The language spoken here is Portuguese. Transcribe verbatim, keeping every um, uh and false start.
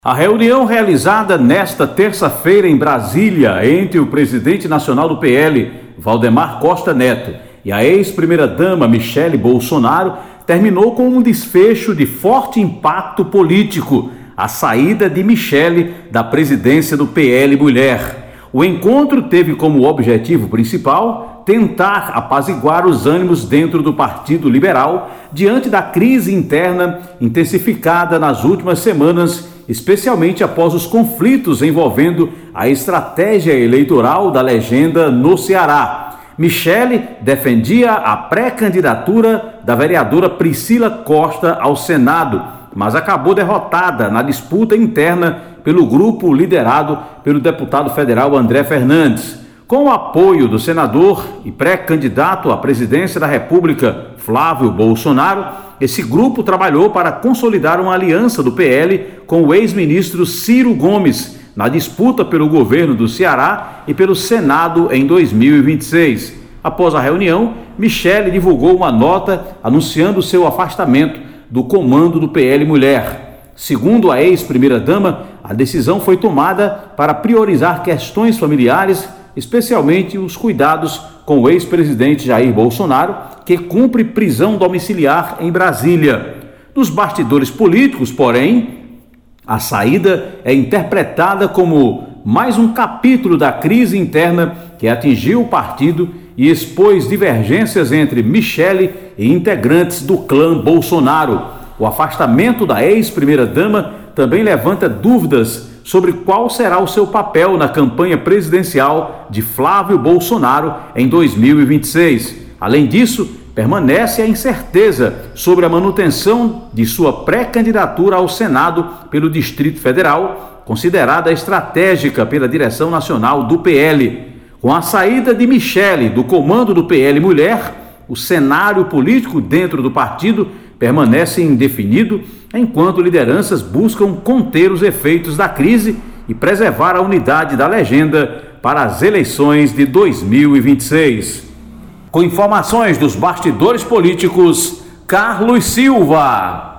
A reunião realizada nesta terça-feira em Brasília entre o presidente nacional do P L, Valdemar Costa Neto, e a ex-primeira-dama Michele Bolsonaro terminou com um desfecho de forte impacto político, a saída de Michele da presidência do P L Mulher. O encontro teve como objetivo principal tentar apaziguar os ânimos dentro do Partido Liberal diante da crise interna intensificada nas últimas semanas, especialmente após os conflitos envolvendo a estratégia eleitoral da legenda no Ceará. Michele defendia a pré-candidatura da vereadora Priscila Costa ao Senado, mas acabou derrotada na disputa interna pelo grupo liderado pelo deputado federal André Fernandes. Com o apoio do senador e pré-candidato à presidência da República, Flávio Bolsonaro, esse grupo trabalhou para consolidar uma aliança do P L com o ex-ministro Ciro Gomes na disputa pelo governo do Ceará e pelo Senado em dois mil e vinte e seis. Após a reunião, Michele divulgou uma nota anunciando seu afastamento do comando do P L Mulher. Segundo a ex-primeira-dama, a decisão foi tomada para priorizar questões familiares, especialmente os cuidados com o ex-presidente Jair Bolsonaro, que cumpre prisão domiciliar em Brasília. Nos bastidores políticos, porém, a saída é interpretada como mais um capítulo da crise interna que atingiu o partido e expôs divergências entre Michele e integrantes do clã Bolsonaro. O afastamento da ex-primeira-dama também levanta dúvidas sobre qual será o seu papel na campanha presidencial de Flávio Bolsonaro em dois mil e vinte e seis. Além disso, permanece a incerteza sobre a manutenção de sua pré-candidatura ao Senado pelo Distrito Federal, considerada estratégica pela direção nacional do P L. Com a saída de Michele do comando do P L Mulher, o cenário político dentro do partido permanece indefinido, enquanto lideranças buscam conter os efeitos da crise e preservar a unidade da legenda para as eleições de dois mil e vinte e seis. Com informações dos bastidores políticos, Carlos Silva.